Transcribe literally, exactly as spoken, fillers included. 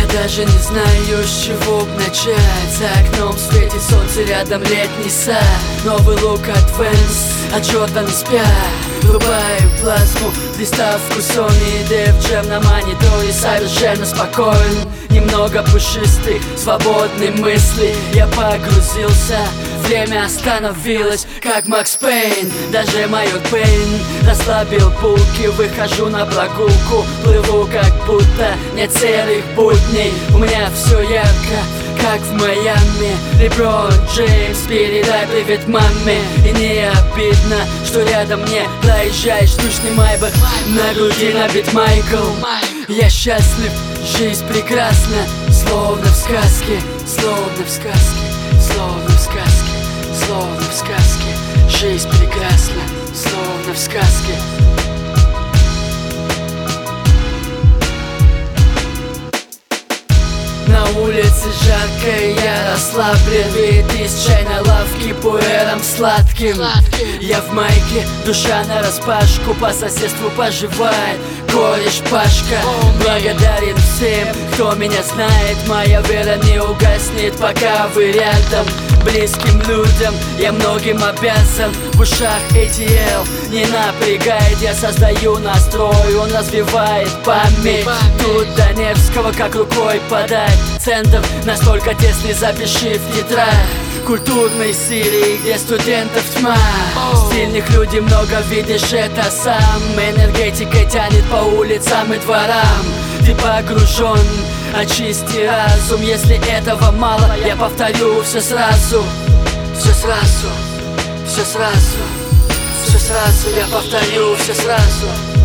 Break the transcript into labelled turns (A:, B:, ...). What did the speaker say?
A: Даже не знаю, с чего б начать. За окном светит солнце, рядом летний сад. Новый лук от Венс, а Джордан спят. Врубаю плазму, приставку Sony ди эф джем на мониторе, совершенно спокоен. Немного пушистых, свободные мысли. Я погрузился, время остановилось, как Макс Пейн. Даже майор Пейн расслабил булки. Выхожу на прогулку, плыву как будто нет серых будней. У меня все ярко, как в Майами. Леброн Джеймс, передай привет маме. И не обидно, что рядом мне проезжаешь штучный Майбах. На груди набит Майкл. Я счастлив, жизнь прекрасна, словно в сказке, словно в сказке, словно в сказке, словно в сказке. Жизнь прекрасна, словно в сказке. На улице жарко, я расслаблен. Вид из чайной лавки пуэром сладким. Я в майке, душа нараспашку, по соседству поживает кореш Пашка. Благодарен всем, кто меня знает. Моя вера не угаснет, пока вы рядом. Близким людям я многим обязан. В ушах эй ти эл не напрягает. Я создаю настрой, он развивает память. Тут до Невского как рукой подать. Центр настолько тесный, запиши в тетрадь. Культурной Сирии, где студентов тьма. Стильных людей много, видишь это сам. Энергетика тянет по улицам и дворам. Ты погружен, очисти разум. Если этого мало, я повторю все сразу. Все сразу, все сразу, все сразу. Я повторю все сразу.